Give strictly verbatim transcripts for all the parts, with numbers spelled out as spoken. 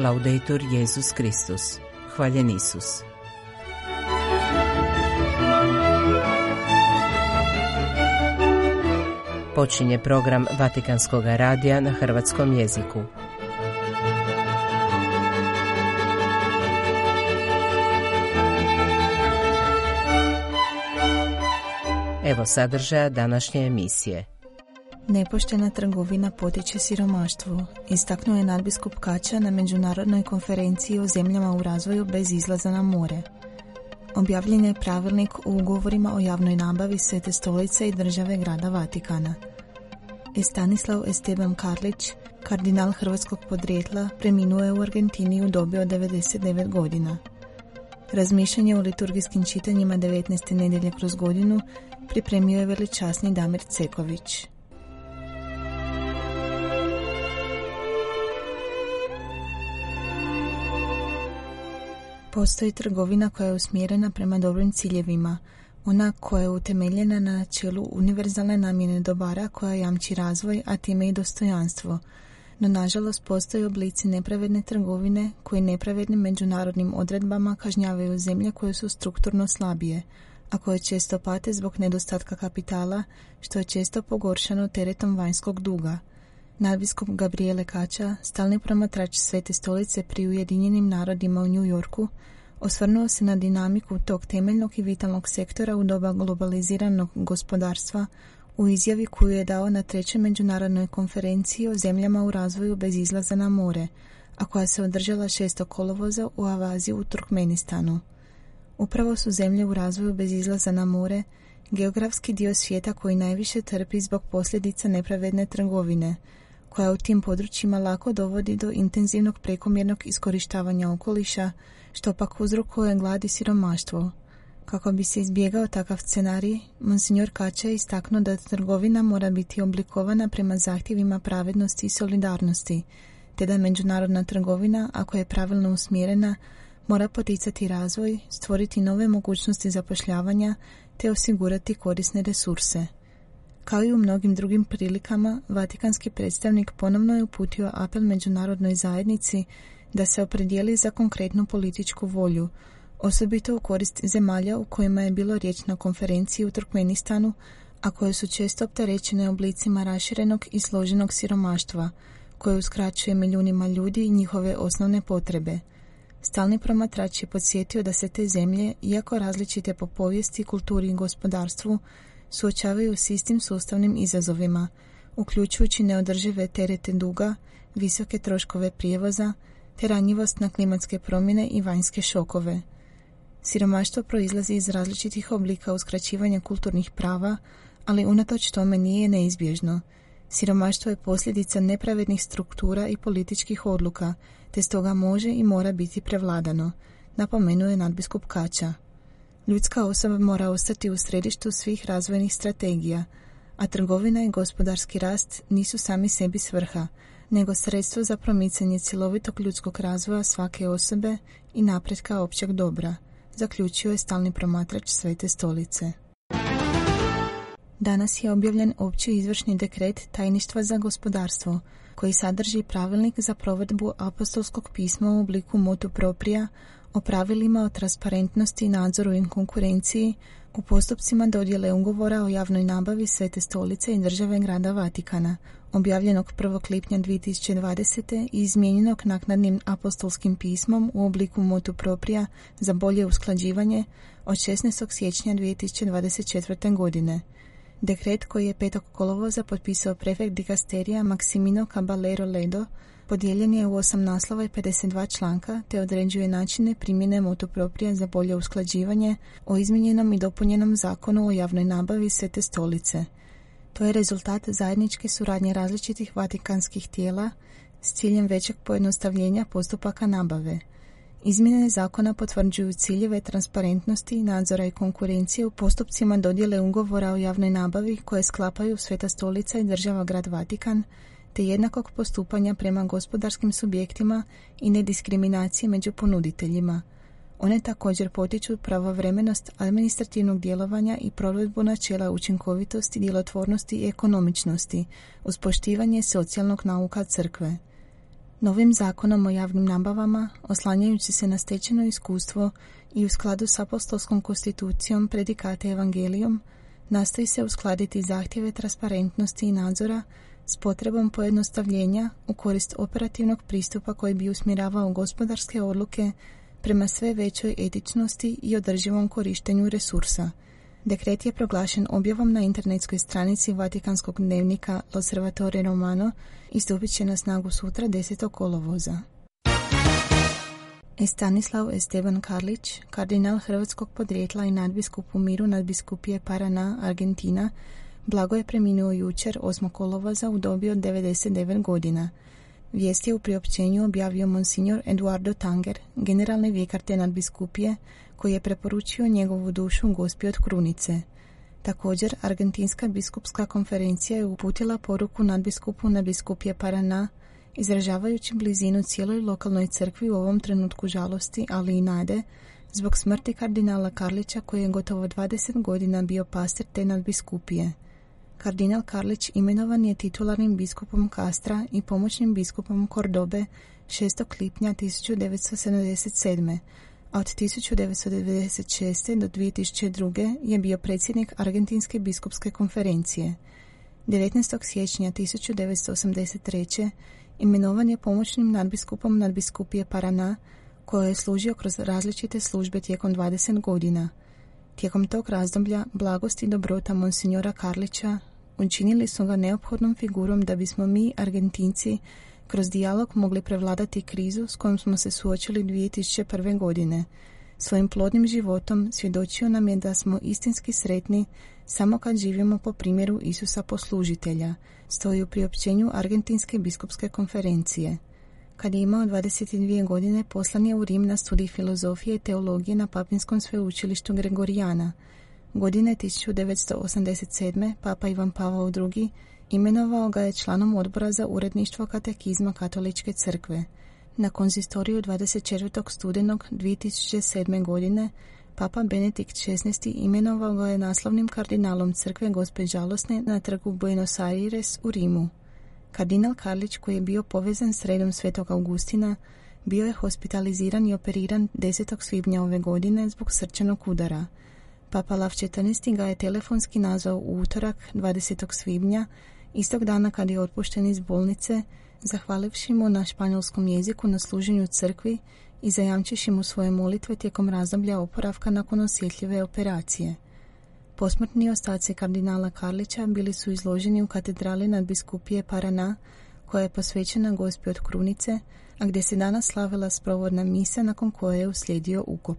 Laudetur Jesus Kristus. Hvaljen Isus. Počinje program Vatikanskog radija na hrvatskom jeziku. Evo sadržaja današnje emisije. Nepoštena trgovina potiče siromaštvo, istaknuo je nadbiskup Kača na međunarodnoj konferenciji o zemljama u razvoju bez izlaza na more. Objavljen je pravilnik o ugovorima o javnoj nabavi Svete stolice i države grada Vatikana. Stanislav Esteban Karlić, kardinal hrvatskog podrijetla, preminuo je u Argentini u dobi od devedeset devet godina. Razmišljanje o liturgijskim čitanjima devetnaeste nedjelje kroz godinu pripremio je veličasni Damir Ceković. Postoji trgovina koja je usmjerena prema dobrim ciljevima, ona koja je utemeljena na načelu univerzalne namjene dobara koja jamči razvoj, a time i dostojanstvo. No, nažalost, postoje oblici nepravedne trgovine koji nepravednim međunarodnim odredbama kažnjavaju zemlje koje su strukturno slabije, a koje često pate zbog nedostatka kapitala, što je često pogoršano teretom vanjskog duga. Nadbiskup Gabriele Kača, stalni promatrač Svete stolice pri Ujedinjenim narodima u New Yorku, osvrnuo se na dinamiku tog temeljnog i vitalnog sektora u doba globaliziranog gospodarstva u izjavi koju je dao na trećoj međunarodnoj konferenciji o zemljama u razvoju bez izlaza na more, a koja se održala šestog kolovoza u Avazi u Turkmenistanu. Upravo su zemlje u razvoju bez izlaza na more geografski dio svijeta koji najviše trpi zbog posljedica nepravedne trgovine, koja u tim područjima lako dovodi do intenzivnog prekomjernog iskorištavanja okoliša, što pak uzrokuje glad i siromaštvo. Kako bi se izbjegao takav scenarij, Monsignor Kača je istaknuo da trgovina mora biti oblikovana prema zahtjevima pravednosti i solidarnosti, te da međunarodna trgovina, ako je pravilno usmjerena, mora poticati razvoj, stvoriti nove mogućnosti zapošljavanja te osigurati korisne resurse. Kao i u mnogim drugim prilikama, vatikanski predstavnik ponovno je uputio apel međunarodnoj zajednici da se opredijeli za konkretnu političku volju, osobito u korist zemalja u kojima je bilo riječ na konferenciji u Turkmenistanu, a koje su često opterećene oblicima raširenog i složenog siromaštva, koje uskraćuje milijunima ljudi i njihove osnovne potrebe. Stalni promatrač je podsjetio da se te zemlje, iako različite po povijesti, kulturi i gospodarstvu, suočavaju s istim sustavnim izazovima, uključujući neodržive terete duga, visoke troškove prijevoza, te ranjivost na klimatske promjene i vanjske šokove. Siromaštvo proizlazi iz različitih oblika uskraćivanja kulturnih prava, ali unatoč tome nije neizbježno. Siromaštvo je posljedica nepravednih struktura i političkih odluka, te stoga može i mora biti prevladano, napomenuo je nadbiskup Kača. Ljudska osoba mora ostati u središtu svih razvojnih strategija, a trgovina i gospodarski rast nisu sami sebi svrha, nego sredstvo za promicanje cjelovitog ljudskog razvoja svake osobe i napretka općeg dobra, zaključio je stalni promatrač Svete stolice. Danas je objavljen opći izvršni dekret Tajništva za gospodarstvo, koji sadrži pravilnik za provedbu apostolskog pisma u obliku motu propria o pravilima o transparentnosti, nadzoru i konkurenciji u postupcima dodjele ugovora o javnoj nabavi Svete stolice i države grada Vatikana, objavljenog prvog lipnja dvije tisuće dvadesete i izmijenjenog naknadnim apostolskim pismom u obliku motu propria za bolje usklađivanje od šesnaestog siječnja dvije tisuće dvadeset četvrte. godine. Dekret koji je petog kolovoza potpisao prefekt dikasterija Maximino Caballero Ledo podijeljen je u osam naslova i pedeset dva članka te određuje načine primjene motu propria za bolje usklađivanje o izmijenjenom i dopunjenom zakonu o javnoj nabavi Svete stolice. To je rezultat zajedničke suradnje različitih vatikanskih tijela s ciljem većeg pojednostavljenja postupaka nabave. Izmjene zakona potvrđuju ciljeve transparentnosti, nadzora i konkurencije u postupcima dodjele ugovora o javnoj nabavi koje sklapaju Sveta stolica i država grad Vatikan, te jednakog postupanja prema gospodarskim subjektima i nediskriminacije među ponuditeljima. One također potiču pravovremenost administrativnog djelovanja i provedbu načela učinkovitosti, djelotvornosti i ekonomičnosti uz poštivanje socijalnog nauka crkve. Novim zakonom o javnim nabavama, oslanjajući se na stečeno iskustvo i u skladu s apostolskom konstitucijom predikate evangelijom, nastoji se uskladiti zahtjeve transparentnosti i nadzora s potrebom pojednostavljenja u korist operativnog pristupa koji bi usmjeravao gospodarske odluke prema sve većoj etičnosti i održivom korištenju resursa. Dekret je proglašen objavom na internetskoj stranici Vatikanskog dnevnika L'Osservatore Romano i stupit će na snagu sutra desetog kolovoza. Stanislav Esteban Karlić, kardinal hrvatskog podrijetla i nadbiskup u miru nadbiskupije Paraná, Argentina, blago je preminuo jučer osmog kolovoza u dobi od devedeset devet godina. Vijest je u priopćenju objavio monsignor Eduardo Tanger, generalni vikar te nadbiskupije, koji je preporučio njegovu dušu Gospi od Krunice. Također, Argentinska biskupska konferencija je uputila poruku nadbiskupu nadbiskupije Paraná, izražavajući blizinu cijeloj lokalnoj crkvi u ovom trenutku žalosti, ali i nade, zbog smrti kardinala Karlića, koji je gotovo dvadeset godina bio pastir te nadbiskupije. Kardinal Karlić imenovan je titularnim biskupom Castra i pomoćnim biskupom Kordobe šestog lipnja tisuću devetsto sedamdeset sedme. a od tisuću devetsto devedeset šeste. do dvije tisuće druge. je bio predsjednik Argentinske biskupske konferencije. devetnaestog siječnja tisuću devetsto osamdeset treće. imenovan je pomoćnim nadbiskupom nadbiskupije Paraná, koje je služio kroz različite službe tijekom dvadeset godina. Tijekom tog razdoblja blagost i dobrota monsignora Karlića učinili su ga neophodnom figurom da bismo mi, Argentinci, kroz dijalog mogli prevladati krizu s kojom smo se suočili dvije tisuće prve. godine. Svojim plodnim životom svjedočio nam je da smo istinski sretni samo kad živimo po primjeru Isusa poslužitelja, stoji u priopćenju Argentinske biskupske konferencije. Kad je imao dvadeset dvije godine, poslan je u Rim na studij filozofije i teologije na Papinskom sveučilištu Gregorijana. Godine tisuću devetsto osamdeset sedme. Papa Ivan Pavao drugi. imenovao ga je članom odbora za uredništvo katekizma Katoličke crkve. Na konzistoriju dvadeset četvrtog studenog dvije tisuće sedme. godine Papa Benedikt šesnaesti. imenovao ga je naslovnim kardinalom crkve Gospe žalosne na trgu Buenos Aires u Rimu. Kardinal Karlić, koji je bio povezan s redom svetog Augustina, bio je hospitaliziran i operiran desetog svibnja ove godine zbog srčanog udara. Papa Lav četrnaesti. ga je telefonski nazvao u utorak dvadesetog svibnja, istog dana kad je otpušten iz bolnice, zahvalivši mu na španjolskom jeziku na služenju crkvi i zajamčiši mu svoje molitve tijekom razdoblja oporavka nakon osjetljive operacije. Posmrtni ostaci kardinala Karlića bili su izloženi u katedrali nadbiskupije Paraná, koja je posvećena Gospi od Krunice, a gdje se danas slavila sprovodna misa nakon koje je uslijedio ukop.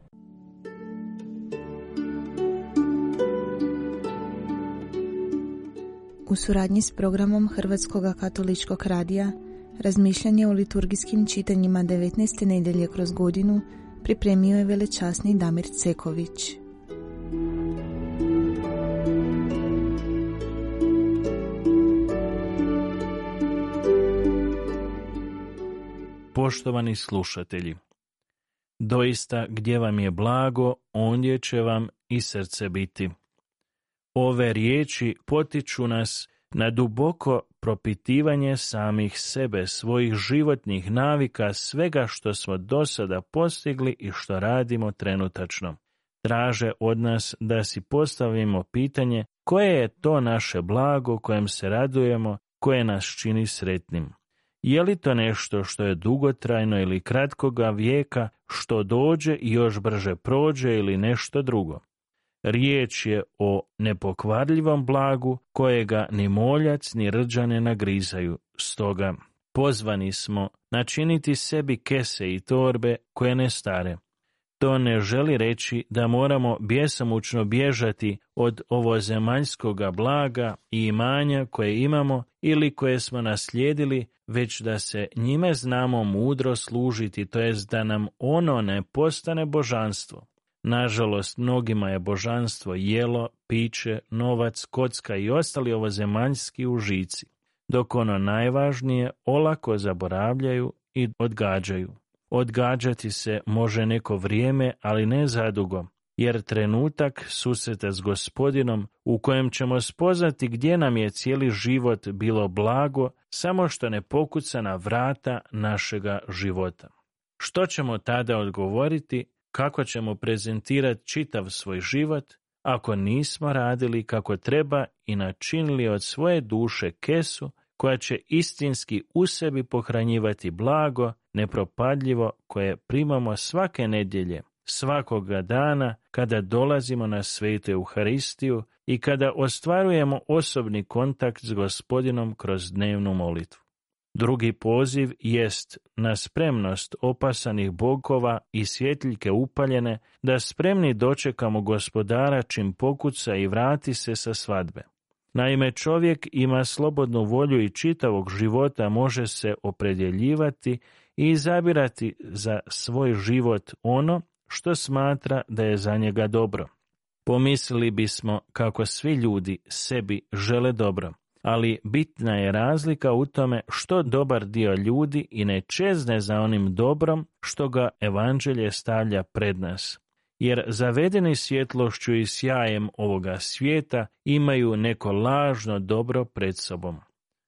U suradnji s programom Hrvatskog katoličkog radija, razmišljanje o liturgijskim čitanjima devetnaeste nedjelje kroz godinu pripremio je velečasni Damir Ceković. Poštovani slušatelji, doista gdje vam je blago, ondje će vam i srce biti. Ove riječi potiču nas na duboko propitivanje samih sebe, svojih životnih navika, svega što smo do sada postigli i što radimo trenutačno. Traže od nas da si postavimo pitanje koje je to naše blago kojem se radujemo, koje nas čini sretnim. Je li to nešto što je dugotrajno ili kratkoga vijeka, što dođe i još brže prođe, ili nešto drugo? Riječ je o nepokvarljivom blagu kojega ni moljac ni rđa ne nagrizaju. Stoga pozvani smo načiniti sebi kese i torbe koje ne stare. To ne želi reći da moramo bjesomučno bježati od ovozemaljskoga blaga i imanja koje imamo ili koje smo naslijedili, već da se njime znamo mudro služiti, to jest da nam ono ne postane božanstvo. Nažalost, mnogima je božanstvo jelo, piće, novac, kocka i ostali ovozemaljski užici, dok ono najvažnije olako zaboravljaju i odgađaju. Odgađati se može neko vrijeme, ali ne zadugo. jer trenutak susreta s Gospodinom u kojem ćemo spoznati gdje nam je cijeli život bilo blago, samo što ne pokuca na vrata našega života. Što ćemo tada odgovoriti, kako ćemo prezentirati čitav svoj život, ako nismo radili kako treba i načinili od svoje duše kesu koja će istinski u sebi pohranjivati blago, nepropadljivo, koje primamo svake nedjelje, svakoga dana kada dolazimo na svetu Euharistiju i kada ostvarujemo osobni kontakt s Gospodinom kroz dnevnu molitvu. Drugi poziv jest na spremnost opasanih bokova i svjetiljke upaljene, da spremni dočekamo Gospodara čim pokuca i vrati se sa svadbe. Naime, čovjek ima slobodnu volju i čitavog života može se opredjeljivati i izabirati za svoj život ono što smatra da je za njega dobro. Pomislili bismo kako svi ljudi sebi žele dobro, ali bitna je razlika u tome što dobar dio ljudi i ne čezne za onim dobrom što ga evanđelje stavlja pred nas. Jer zavedeni svjetlošću i sjajem ovoga svijeta imaju neko lažno dobro pred sobom.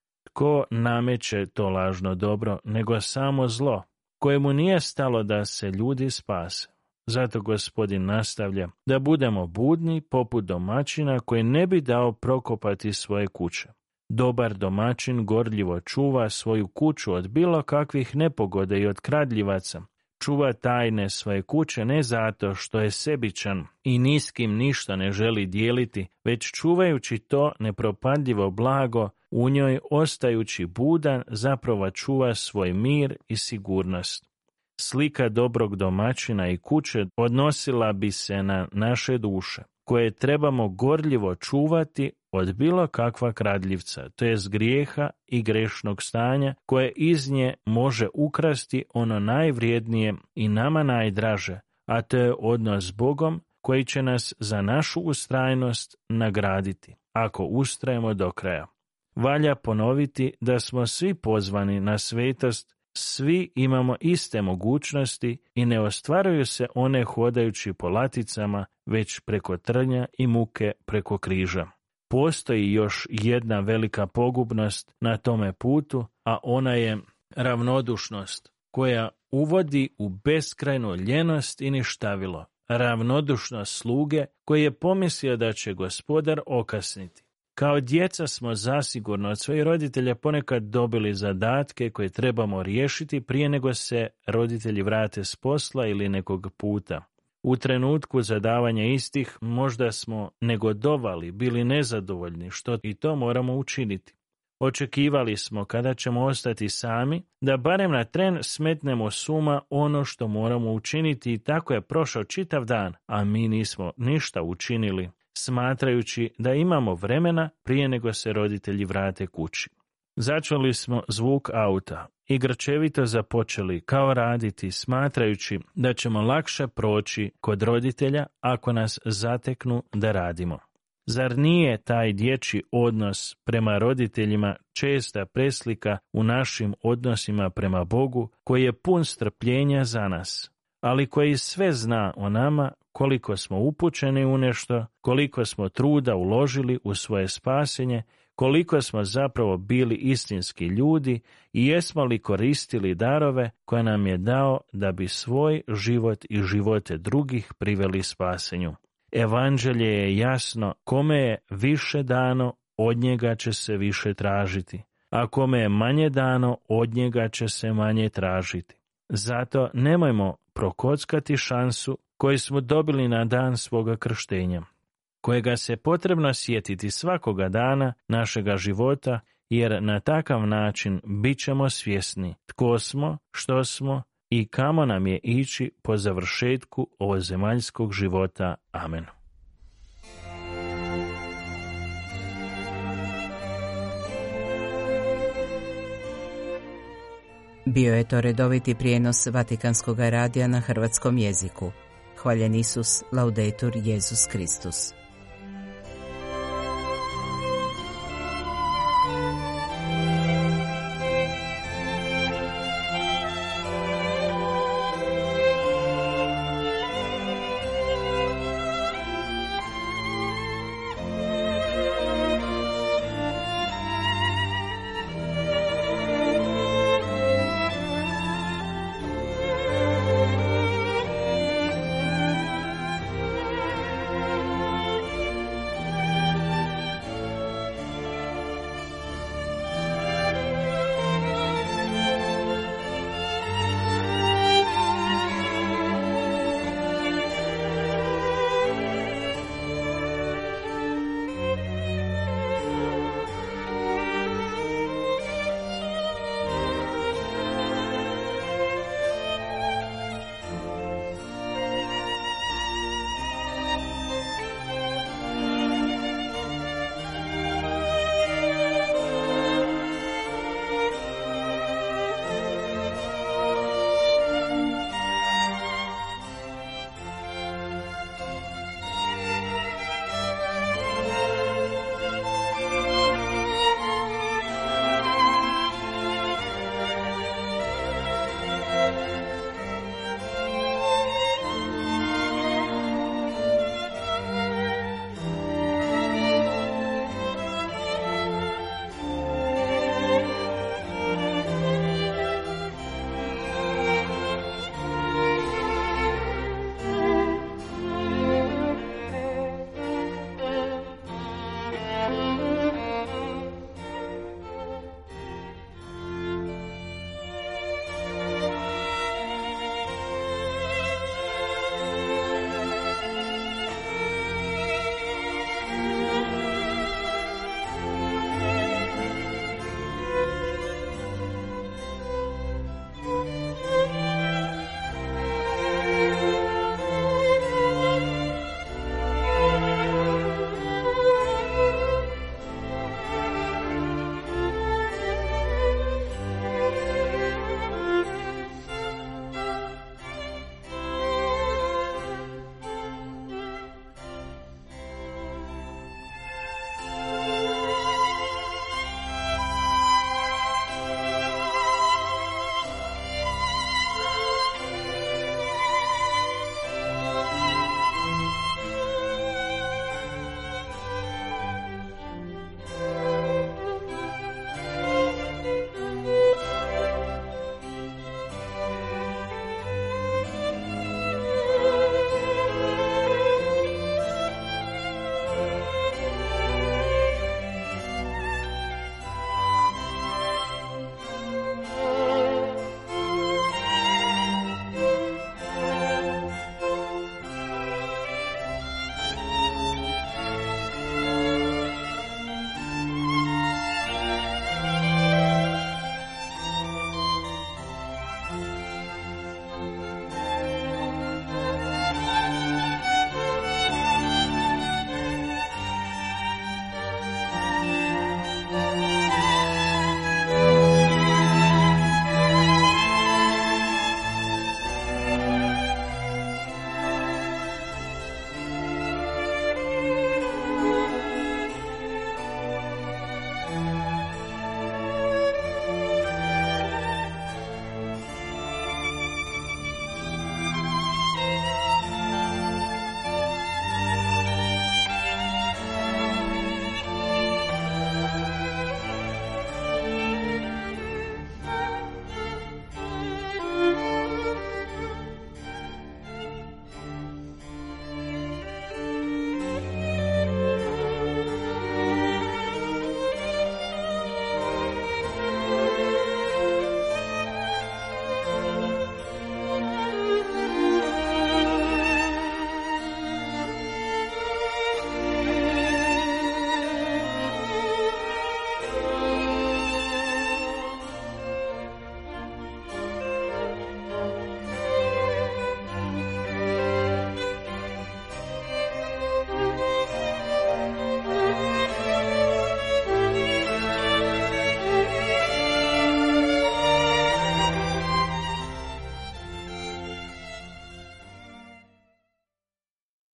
Tko nameće to lažno dobro, nego samo zlo, kojemu nije stalo da se ljudi spase. Zato Gospodin nastavlja da budemo budni poput domaćina koji ne bi dao prokopati svoje kuće. Dobar domaćin gorljivo čuva svoju kuću od bilo kakvih nepogoda i od kradljivaca. Čuva tajne svoje kuće ne zato što je sebičan i ni s kim ništa ne želi dijeliti, već čuvajući to nepropadljivo blago, u njoj ostajući budan, zapravo čuva svoj mir i sigurnost. Slika dobrog domaćina i kuće odnosila bi se na naše duše, koje trebamo gorljivo čuvati od bilo kakva kradljivca, to jest grijeha i grešnog stanja, koje iz nje može ukrasti ono najvrijednije i nama najdraže, a to je odnos s Bogom koji će nas za našu ustrajnost nagraditi, ako ustrajemo do kraja. Valja ponoviti da smo svi pozvani na svetost, svi imamo iste mogućnosti i ne ostvaruju se one hodajući po laticama, već preko trnja i muke preko križa. Postoji još jedna velika pogubnost na tome putu, a ona je ravnodušnost, koja uvodi u beskrajnu ljenost i ništavilo. Ravnodušnost sluge koji je pomislio da će Gospodar okasniti. Kao djeca smo zasigurno od svojih roditelja ponekad dobili zadatke koje trebamo riješiti prije nego se roditelji vrate s posla ili nekog puta. U trenutku zadavanja istih možda smo negodovali, bili nezadovoljni, što i to moramo učiniti. Očekivali smo kada ćemo ostati sami, da barem na tren smetnemo s uma ono što moramo učiniti i tako je prošao čitav dan, a mi nismo ništa učinili, smatrajući da imamo vremena prije nego se roditelji vrate kući. Začuli smo zvuk auta i grčevito započeli kao raditi, smatrajući da ćemo lakše proći kod roditelja ako nas zateknu da radimo. Zar nije taj dječji odnos prema roditeljima česta preslika u našim odnosima prema Bogu, koji je pun strpljenja za nas, ali koji sve zna o nama, koliko smo upućeni u nešto, koliko smo truda uložili u svoje spasenje, koliko smo zapravo bili istinski ljudi i jesmo li koristili darove koje nam je dao da bi svoj život i živote drugih priveli spasenju. Evanđelje je jasno, kome je više dano, od njega će se više tražiti, a kome je manje dano, od njega će se manje tražiti. Zato nemojmo prokockati šansu koju smo dobili na dan svoga krštenja, kojega se potrebno sjetiti svakoga dana našega života, jer na takav način bit ćemo svjesni tko smo, što smo i kamo nam je ići po završetku ovozemaljskog života. Amen. Bio je to redoviti prijenos Vatikanskog radija na hrvatskom jeziku. Hvaljen Isus, laudetur Jesus Kristus.